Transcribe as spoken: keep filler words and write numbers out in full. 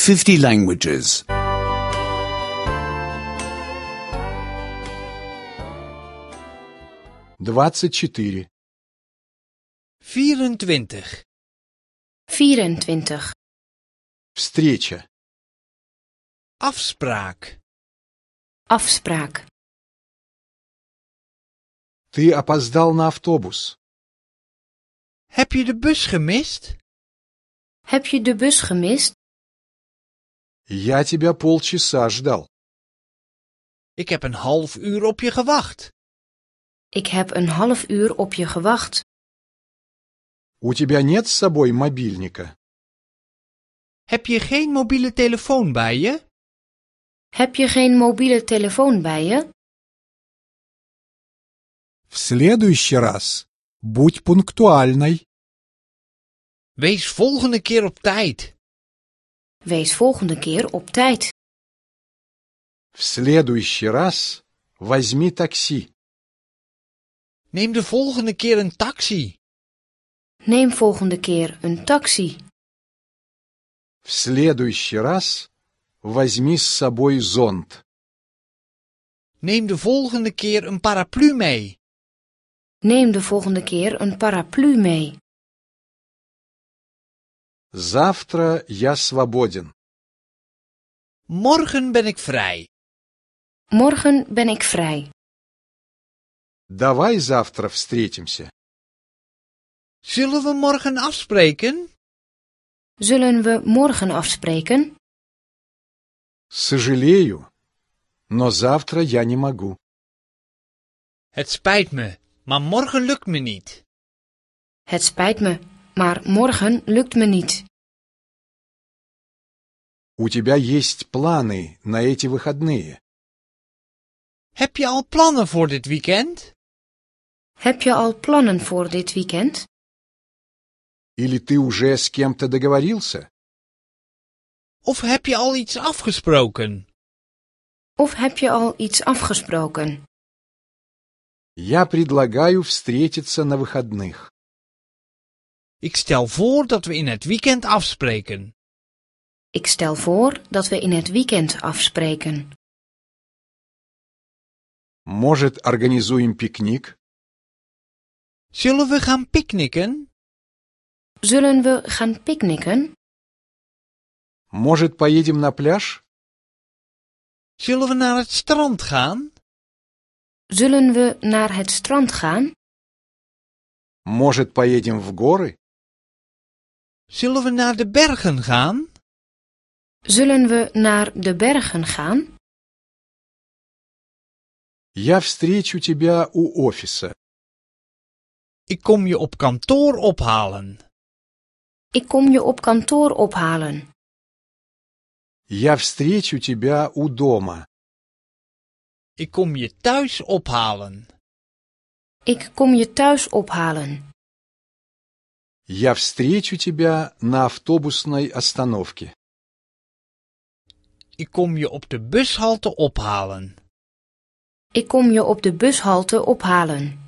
fifty languages. двадцать четыре. vierentwintig. vierentwintig. Встреча. Afspraak. Afspraak. Ты опоздал на автобус. Heb je de bus gemist? Heb je de bus gemist? Я тебя полчаса ждал. Ik heb een half uur op je gewacht. Ik heb een half uur op je gewacht. У тебя нет с собой мобильника? Heb je geen mobiele telefoon bij je? Heb je geen mobiele telefoon bij je? В следующий раз будь пунктуальной. Wees volgende keer op tijd. Wees volgende keer op tijd. В следующий раз возьми такси. Neem de volgende keer een taxi. Neem volgende keer een taxi. В следующий раз возьми с собой зонт. Neem de volgende keer een paraplu mee. Neem de volgende keer een paraplu mee. Завтра я свободен. Morgen ben ik vrij. Morgen ben ik vrij. Давай завтра встретимся. Zullen we morgen afspreken? Zullen we morgen afspreken? Сожалею, но завтра я не могу. Het spijt me, maar morgen lukt me niet. Het spijt me, maar morgen lukt me niet. У тебя есть планы на эти выходные? Heb je al plannen voor dit weekend? Heb je al plannen voor dit weekend? Или ты уже с кем-то договорился? Of heb je al iets afgesproken? Of heb je al iets afgesproken? Я предлагаю встретиться на выходных. Ik stel voor dat we in het weekend afspreken. Ik stel voor dat we in het weekend afspreken. Может, организуем пикник? Zullen we gaan picknicken? Zullen we gaan picknicken? Может, поедем на пляж? Zullen we naar het strand gaan? Zullen we naar het strand gaan? Может, поедем в горы? Zullen we naar de bergen gaan? Zullen we naar de bergen gaan? Я встречу тебя у офиса. Ik kom je op kantoor ophalen. Ik kom je op kantoor ophalen. Я встречу тебя у дома. Ik kom je thuis ophalen. Ik kom je thuis ophalen. Я встречу тебя на автобусной остановке. Ik kom je op de bushalte ophalen. Ik kom je op de bushalte ophalen.